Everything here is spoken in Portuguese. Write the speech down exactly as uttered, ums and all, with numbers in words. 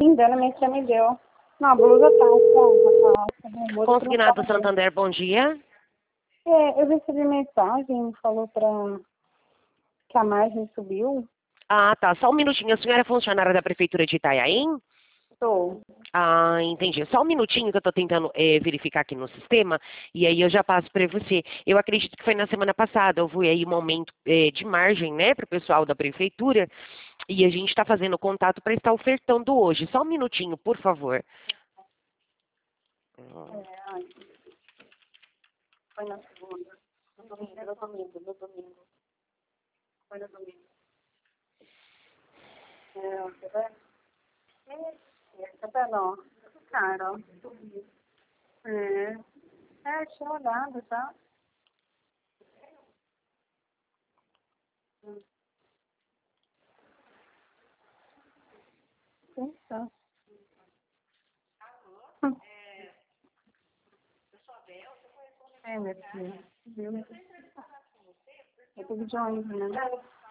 Linda, a minha tia me deu. Não, a blusa tá, tá, tá, tá. Consignado Santander, bom dia. É, eu recebi mensagem, falou pra que a margem subiu. Ah, tá. Só um minutinho. A senhora é funcionária da Prefeitura de Itanhaém? Tô. Ah, entendi. Só um minutinho que eu estou tentando eh, verificar aqui no sistema e aí eu já passo para você. Eu acredito que foi na semana passada, houve aí um aumento eh, de margem, né, para o pessoal da Prefeitura e a gente está fazendo contato para estar ofertando hoje. Só um minutinho, por favor. É, ai, foi na segunda. No domingo, no domingo, no domingo. Foi no domingo. É, tá vendo? É, tá vendo, ó? Cara, ó, subiu. É. É, tinha olhado, tá? Hum. Sim, tá. Hum. É, minha filha. Viu? É tudo de ônibus, né?